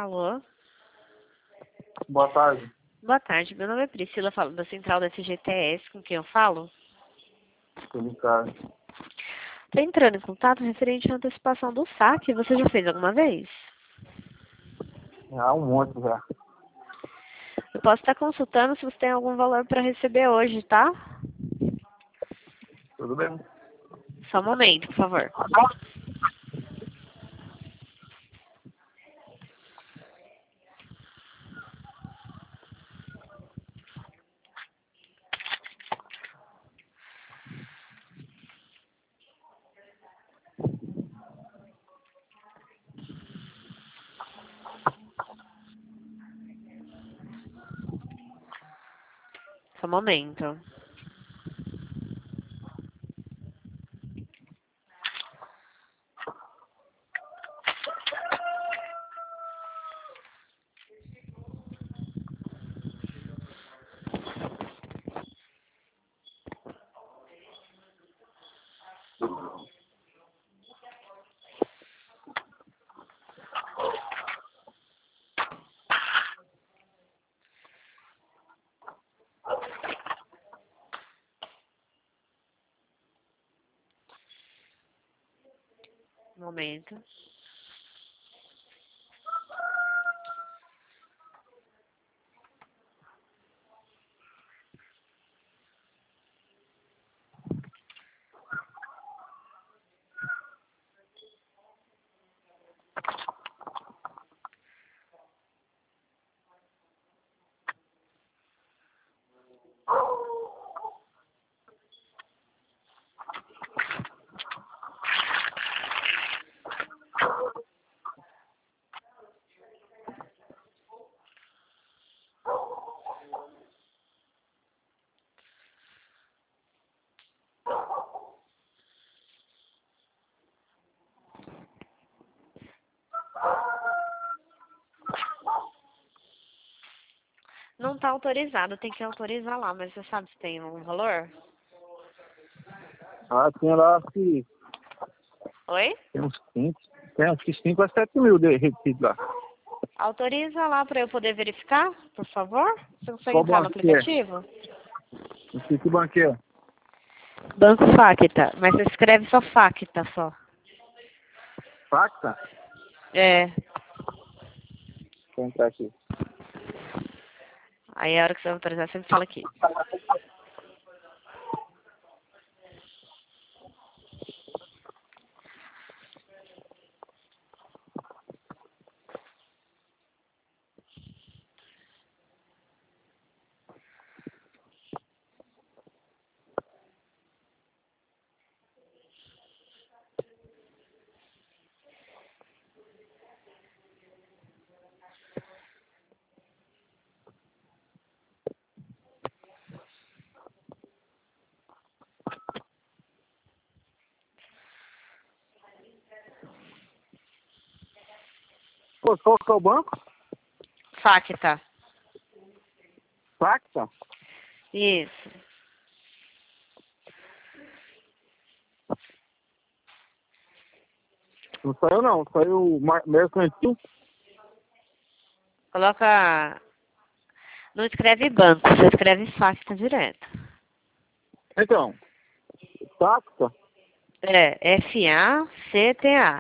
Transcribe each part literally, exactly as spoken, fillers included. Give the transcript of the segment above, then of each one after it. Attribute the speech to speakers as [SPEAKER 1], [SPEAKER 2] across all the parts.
[SPEAKER 1] Alô?
[SPEAKER 2] Boa tarde.
[SPEAKER 1] Boa tarde, meu nome é Priscila, falo da Central da F G T S, com quem eu falo?
[SPEAKER 2] Sou Ricardo.
[SPEAKER 1] Estou entrando em contato referente à antecipação do saque. Você já fez alguma vez?
[SPEAKER 2] Há um monte já.
[SPEAKER 1] Eu posso estar consultando se você tem algum valor para receber hoje, tá?
[SPEAKER 2] Tudo bem?
[SPEAKER 1] Só um momento, por favor. Só um momento. Um momento. Não está autorizado, tem que autorizar lá, mas você sabe se tem um valor?
[SPEAKER 2] Ah, tinha lá acho que
[SPEAKER 1] Oi?
[SPEAKER 2] tem uns cinco. Tem uns que cinco a sete mil de recebido lá.
[SPEAKER 1] Autoriza lá para eu poder verificar, por favor? Você consegue
[SPEAKER 2] Qual
[SPEAKER 1] entrar no
[SPEAKER 2] banco que é?
[SPEAKER 1] aplicativo?
[SPEAKER 2] Não sei que banco que é.
[SPEAKER 1] Banco Facta, mas você escreve só Facta só.
[SPEAKER 2] Facta?
[SPEAKER 1] É.
[SPEAKER 2] Vou entrar aqui.
[SPEAKER 1] Aí a hora que você vai autorizar, você me fala aqui.
[SPEAKER 2] Pô, qual que é o banco?
[SPEAKER 1] Facta.
[SPEAKER 2] Facta?
[SPEAKER 1] Isso.
[SPEAKER 2] Não saiu não, saiu Mar- Mercantil.
[SPEAKER 1] Coloca... Não escreve banco, você escreve Facta direto.
[SPEAKER 2] Então, Facta?
[SPEAKER 1] É, F A C T A.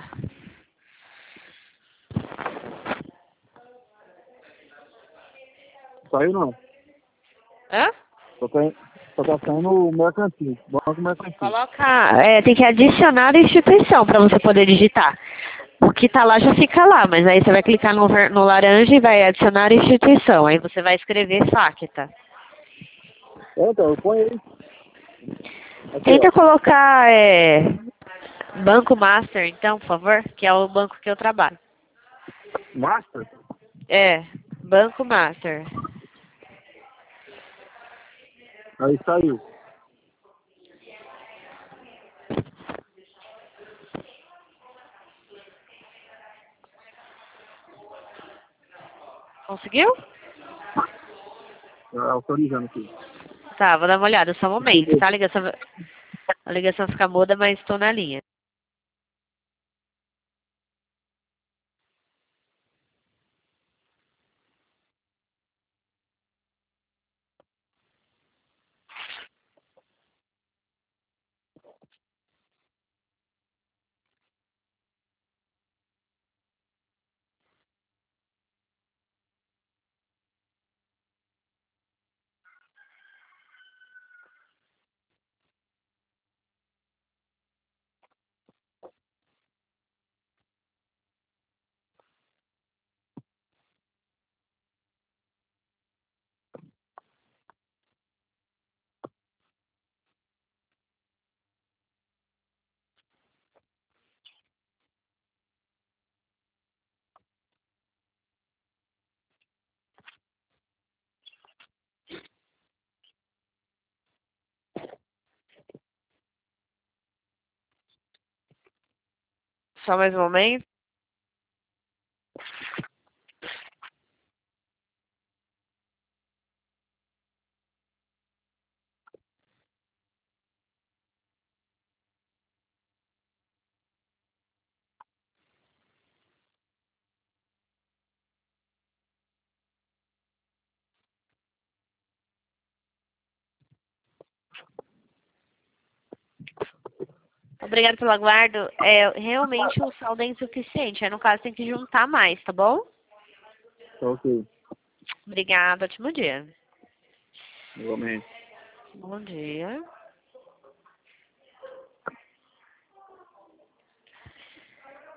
[SPEAKER 2] Saiu não.
[SPEAKER 1] Hã?
[SPEAKER 2] Só tá, só tá saindo Mercantil. Banco Mercantil.
[SPEAKER 1] Coloca... É, tem que adicionar a instituição para você poder digitar. O que tá lá já fica lá, mas aí você vai clicar no, ver- no laranja e vai adicionar a instituição. Aí você vai escrever Facta.
[SPEAKER 2] É, então, eu ponho aí. Aqui,
[SPEAKER 1] Tenta
[SPEAKER 2] ó.
[SPEAKER 1] colocar é, Banco Master, então, por favor, que é o banco que eu trabalho.
[SPEAKER 2] Master?
[SPEAKER 1] É, Banco Master.
[SPEAKER 2] Aí saiu.
[SPEAKER 1] Conseguiu?
[SPEAKER 2] Tá autorizando aqui.
[SPEAKER 1] Tá, vou dar uma olhada, só um momento, tá? A ligação, a ligação fica muda, mas estou na linha. Só mais um momento. Obrigada pelo aguardo. É, realmente o saldo é insuficiente. Aí, no caso, tem que juntar mais, tá bom?
[SPEAKER 2] Tá ok.
[SPEAKER 1] Obrigada. Ótimo dia.
[SPEAKER 2] Igualmente.
[SPEAKER 1] Bom dia.